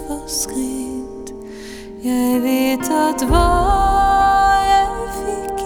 for skritt. Jeg vet at hva jeg fikk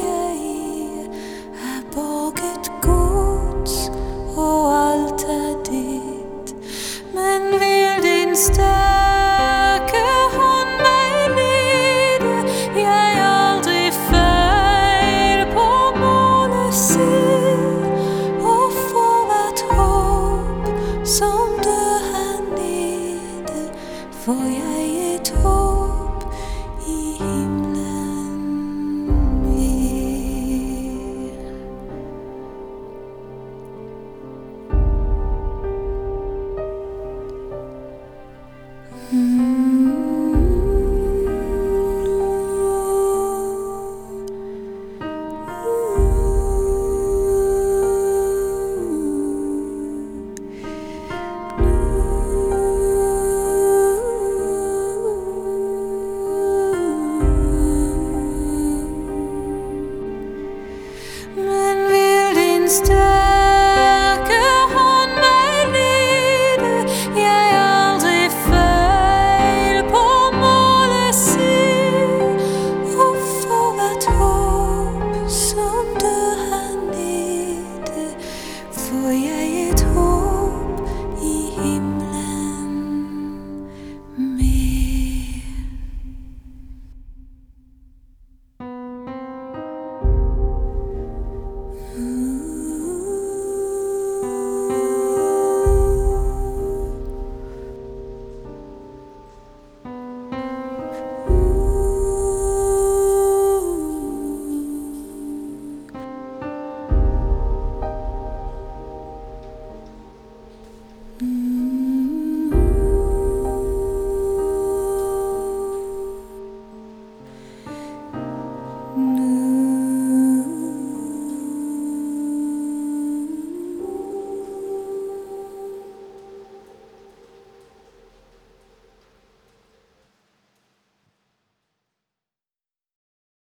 er borget gods, og alt ditt. Men vil din sterke hånd meg lede, jeg aldri feil på målet ser, og for hvert håp som dør her nede, får jeg et håp.